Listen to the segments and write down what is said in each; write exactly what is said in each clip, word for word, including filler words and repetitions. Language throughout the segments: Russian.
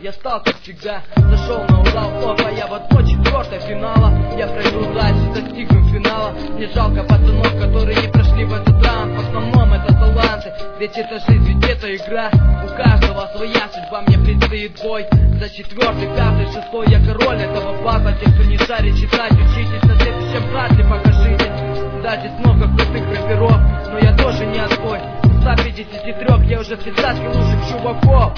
Я стал, как всегда, зашел на Урал, опа, я в одной четвертой финала. Я пройду дальше, достигну финала. Мне жалко пацанов, которые не прошли в этот раунд. В основном это таланты, ведь это жизнь, ведь это игра. У каждого своя судьба, мне предстоит бой за четвертый, пятый, шестой. Я король этого база. Те, кто не шарит, читать, учитесь. На следующем батле покажите. Да, здесь много крутых рэперов, но я тоже не отбой. В ста пятидесяти трёх я уже в тридцатке лучших чуваков.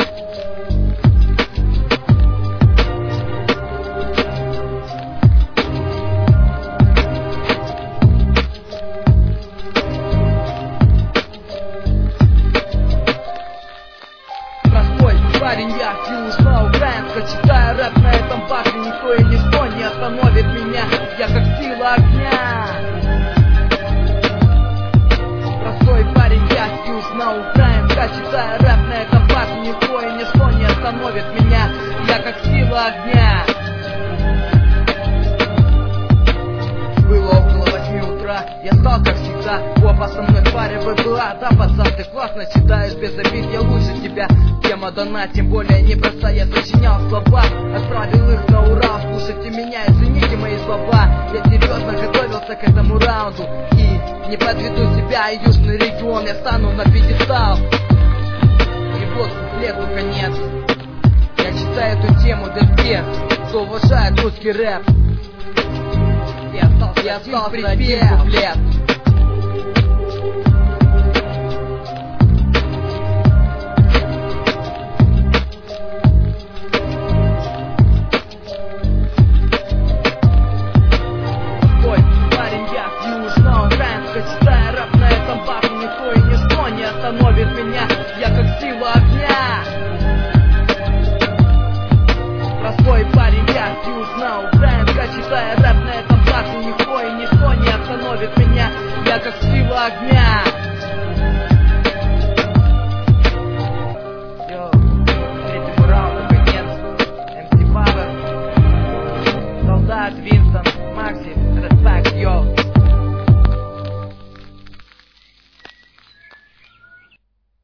Парень, я фьюз на украинска, читаю рэп на этом базе. Никто и ничто не остановит меня, я как сила огня. Простой парень, я фьюз на украинска, читаю рэп на этом базе. Никто и ничто не остановит меня, я как сила огня. Было около восьми утра, я стал как всегда. Опа, со мной в паре вы была. Да, пацан, ты классно читаешь, без обид, я лучше тебя. Тема дана, тем более непроста. Я сочинял слова, отправил их на Урал. Слушайте меня и цените мои слова. Я серьезно готовился к этому раунду и не подведу себя и южный регион. Я стану на пьедестал. И вот куплету конец. Я читаю эту тему для тех, кто уважает русский рэп. Я остался, я остался на один куплет. Читая рэп на этом базе, никто и ничто не остановит меня, я как сила огня. Простой парень, я фьюз на украинска, читая рэп на этом базе, никто и ничто не остановит меня, я как сила огня.